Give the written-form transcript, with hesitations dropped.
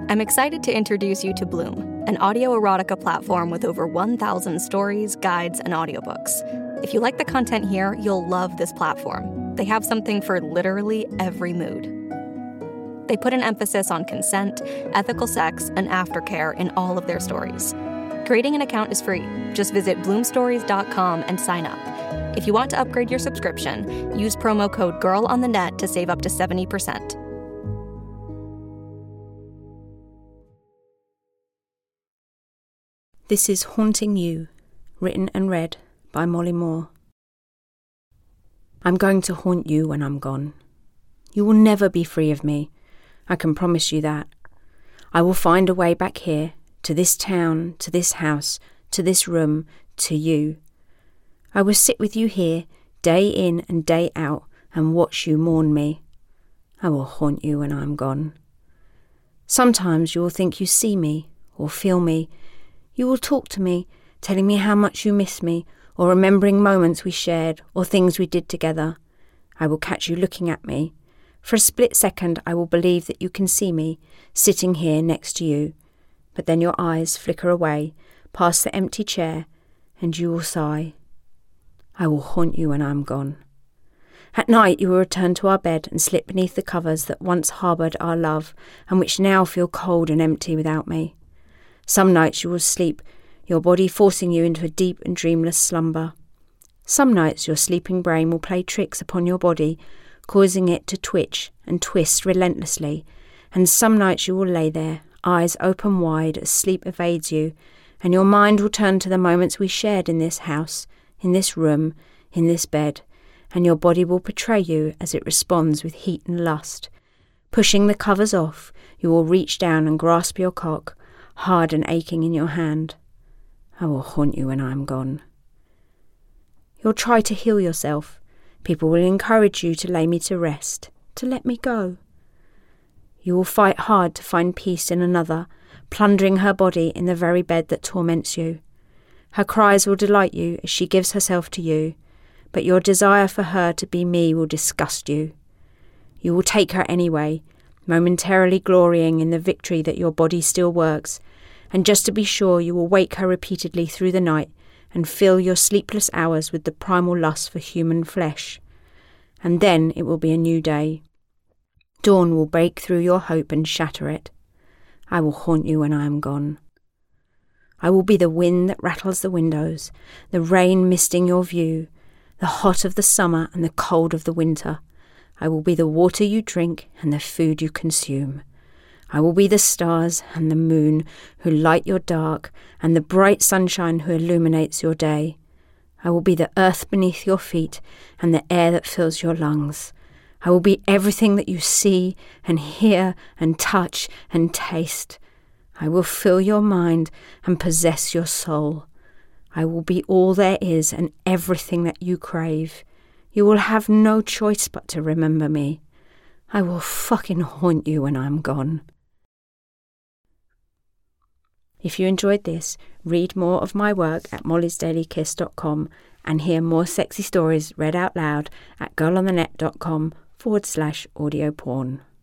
I'm excited to introduce you to Bloom, an audio erotica platform with over 1,000 stories, guides, and audiobooks. If you like the content here, you'll love this platform. They have something for literally every mood. They put an emphasis on consent, ethical sex, and aftercare in all of their stories. Creating an account is free. Just visit bloomstories.com and sign up. If you want to upgrade your subscription, use promo code GIRLONTHENET to save up to 70%. This is Haunting You, written and read by Molly Moore. I'm going to haunt you when I'm gone. You will never be free of me. I can promise you that. I will find a way back here, to this town, to this house, to this room, to you. I will sit with you here, day in and day out, and watch you mourn me. I will haunt you when I'm gone. Sometimes you will think you see me, or feel me. You will talk to me, telling me how much you miss me, or remembering moments we shared, or things we did together. I will catch you looking at me. For a split second I will believe that you can see me, sitting here next to you. But then your eyes flicker away, past the empty chair, and you will sigh. I will haunt you when I am gone. At night you will return to our bed and slip beneath the covers that once harboured our love, and which now feel cold and empty without me. Some nights you will sleep, your body forcing you into a deep and dreamless slumber. Some nights your sleeping brain will play tricks upon your body, causing it to twitch and twist relentlessly, and some nights you will lay there, eyes open wide as sleep evades you, and your mind will turn to the moments we shared in this house, in this room, in this bed, and your body will betray you as it responds with heat and lust. Pushing the covers off, you will reach down and grasp your cock, hard and aching in your hand. I will haunt you when I am gone. You'll try to heal yourself. People will encourage you to lay me to rest, to let me go. You will fight hard to find peace in another, plundering her body in the very bed that torments you. Her cries will delight you as she gives herself to you, but your desire for her to be me will disgust you. You will take her anyway, momentarily glorying in the victory that your body still works, and just to be sure you will wake her repeatedly through the night and fill your sleepless hours with the primal lust for human flesh. And then it will be a new day. Dawn will break through your hope and shatter it. I will haunt you when I am gone. I will be the wind that rattles the windows, the rain misting your view, the hot of the summer and the cold of the winter. I will be the water you drink and the food you consume. I will be the stars and the moon who light your dark, and the bright sunshine who illuminates your day. I will be the earth beneath your feet and the air that fills your lungs. I will be everything that you see and hear and touch and taste. I will fill your mind and possess your soul. I will be all there is and everything that you crave. You will have no choice but to remember me. I will fucking haunt you when I'm gone. If you enjoyed this, read more of my work at mollysdailykiss.com and hear more sexy stories read out loud at girlonthenet.com/audio porn.